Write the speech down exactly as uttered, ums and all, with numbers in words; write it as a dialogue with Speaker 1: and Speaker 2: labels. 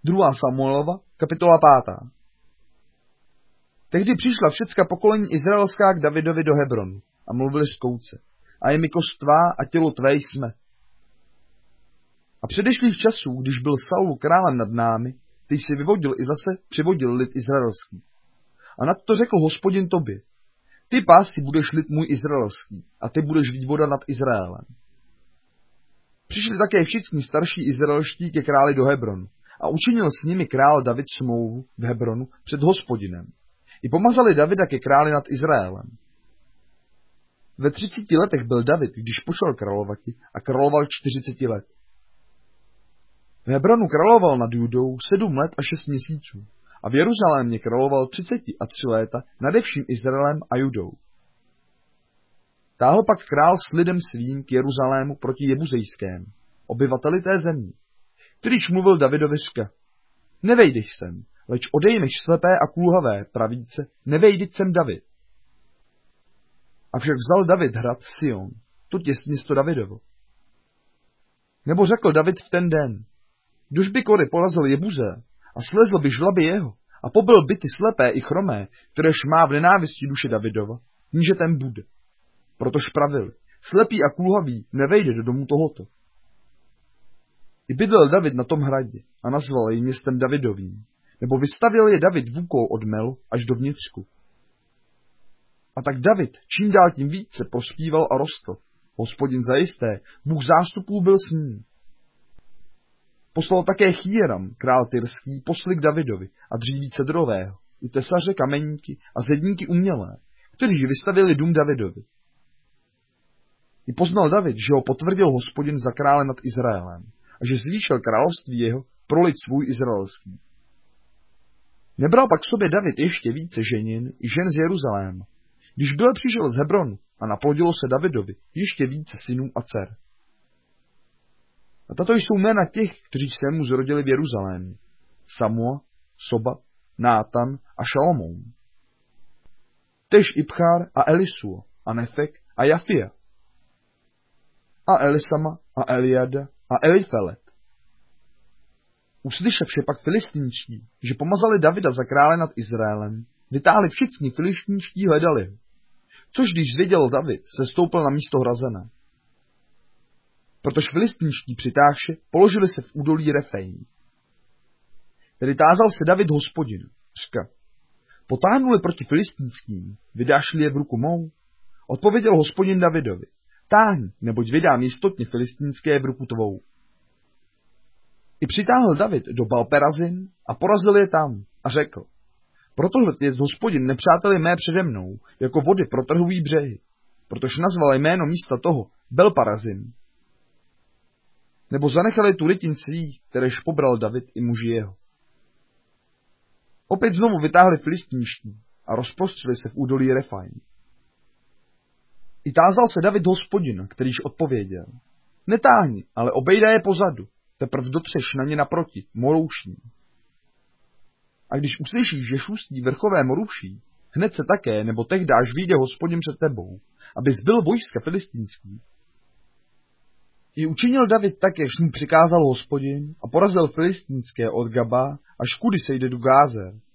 Speaker 1: druhá Samuelova, kapitola pátá. Tehdy přišla všecka pokolení izraelská k Davidovi do Hebronu a mluvili skouce. A je mi kost tvá a tělo tvé jsme. A předešlých časů, když byl Saul králem nad námi, ty jsi vyvodil i zase přivodil lid izraelský. A nad to řekl Hospodin tobě. Ty pási budeš lid můj izraelský a ty budeš vývoda nad Izraelem. Přišli také všichni starší izraelští ke králi do Hebronu a učinil s nimi král David smlouvu v Hebronu před Hospodinem. I pomazali Davida ke králi nad Izraelem. Ve třiceti letech byl David, když pošel královati a královal čtyřiceti let. V Hebronu královal nad Judou sedm let a šest měsíců a v Jeruzalémě královal třiceti a tři léta nadevším Izraelem a Judou. Táhl pak král s lidem svým k Jeruzalému proti Jebuzejskému, obyvateli té země, kterýž mluvil Davidovi řka. Nevejdeš sem, leč odejmeš slepé a kulhavé, pravíce, nevejdiť sem David. Avšak vzal David hrad Sion, to těst město Davidovo. Nebo řekl David v ten den, kdož by kory porazil Jebuze a slezl by žlaby jeho a pobyl by ty slepé i chromé, kteréž má v nenávisti duše Davidova, níže ten bude. Protož pravili, slepý a kulhavý nevejde do domu tohoto. I bydlel David na tom hradě a nazval jej městem Davidovým, nebo vystavil je David vůkou od Mel až do vnitřku. A tak David čím dál tím více prospíval a rostl. Hospodin zajisté, Bůh zástupů byl s ním. Poslal také Chýram, král tyrský, posly k Davidovi a dříví cedrového, i tesaře, kameníky a zedníky umělé, kteří vystavili dům Davidovi. I poznal David, že ho potvrdil Hospodin za krále nad Izraelem a že zvýšil království jeho pro lid svůj izraelský. Nebral pak sobě David ještě více ženin i žen z Jeruzaléma, když byl přišel z Hebronu a naplodilo se Davidovi ještě více synů a dcer. A tato jsou jména těch, kteří se mu zrodili v Jeruzalémě. Samua, Soba, Nátan a Šalomoun. Tež Ibchár a Elisua a Nefek a Jafia. A Elisama a Eliada a Elifelet. Uslyševše pak filistínští, že pomazali Davida za krále nad Izraelem, vytáhli všichni filistínští hledali ho. Což když zvěděl David, se stoupil na místo hrazené. Protože filistínští přitáhši položili se v údolí Refejm. Tedy tázal se David Hospodinu, řka, potáhnuli proti filistínským, vydáš-li je v ruku mou? Odpověděl Hospodin Davidovi, táhni, neboť vydám jistotně filistínské v ruku tvou. I přitáhl David do Balperazin a porazil je tam a řekl, protohle je Hospodin nepřáteli mé přede mnou, jako vody protrhují břehy, protože nazval jméno místa toho Belparazin. Nebo zanechali tu rytin svých, kteréž pobral David i muži jeho. Opět znovu vytáhli filistínští a rozprostřeli se v údolí Refaim. I tázal se David Hospodina, kterýž odpověděl, netáhni, ale obejdá je pozadu, teprv dotřeš na ně naproti, moroušní. A když uslyšíš, že šustí vrchové moruší, hned se také, nebo tehdy až vyjde Hospodin před tebou, aby zbyl vojska filistínský. I učinil David také, mu přikázal Hospodin a porazil filistínské od Gaba, až kudy se jde do Gázer.